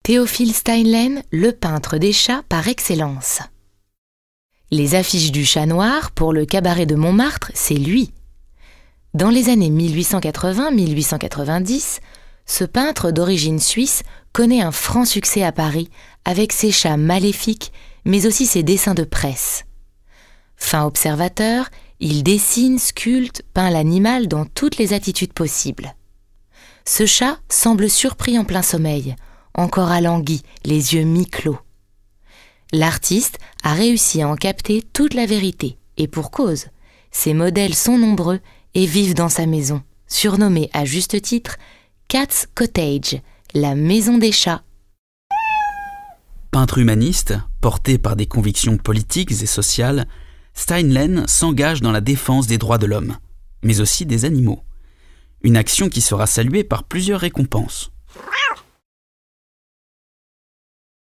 Théophile Steinlen, le peintre des chats par excellence. Les affiches du chat noir pour le cabaret de Montmartre, c'est lui. Dans les années 1880-1890, ce peintre d'origine suisse connaît un franc succès à Paris avec ses chats maléfiques, mais aussi ses dessins de presse. Fin observateur, il dessine, sculpte, peint l'animal dans toutes les attitudes possibles. Ce chat semble surpris en plein sommeil, encore alangui, les yeux mi-clos. L'artiste a réussi à en capter toute la vérité, et pour cause. Ses modèles sont nombreux et vivent dans sa maison, surnommée à juste titre Cat's Cottage, la maison des chats. Peintre humaniste, porté par des convictions politiques et sociales, Steinlen s'engage dans la défense des droits de l'homme, mais aussi des animaux. Une action qui sera saluée par plusieurs récompenses.